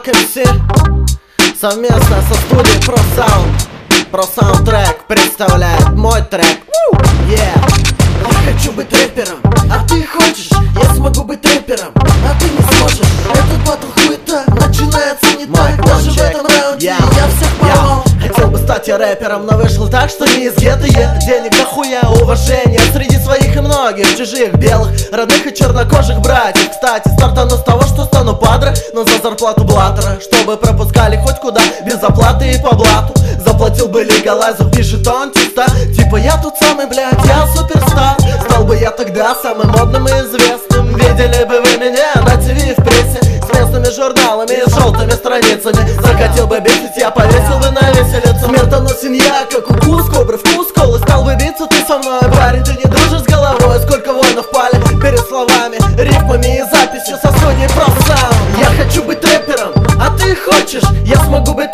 Мак МС совместно со студией Про Саундтрек представляет мой трек. Я хочу быть рэпером, а ты хочешь? Я смогу быть рэпером, а ты не сможешь. Этот батл хуета начинается не так. Даже в этом раунде я всех порвал. Хотел бы стать я рэпером, но вышло так, что не из гетто. Денег дохуя, уважения среди своих и многих чужих, белых, родных и чернокожих братьев. Кстати, стартану с того, что стану падре, но за зарплату блаттера, чтобы пропускали хоть куда, без оплаты и по блату. Заплатил бы легалайзер, пишет он чисто, типа я тут самый, блядь, я суперстар. Стал бы я тогда самым модным и известным. Видели бы вы меня на ТВ и в прессе, с местными журналами и желтыми страницами. Захотел бы бесить, я повесил бы на виселицу. Смертоносен я, как укус кобры, вкус колы. Стал бы биться ты со мной, парень, ты не дружишь с головой. Сколько воинов пали перед словами, рифмами и записью со студии Про Саунд. Я хочу быть рэпером, а ты хочешь? Я смогу быть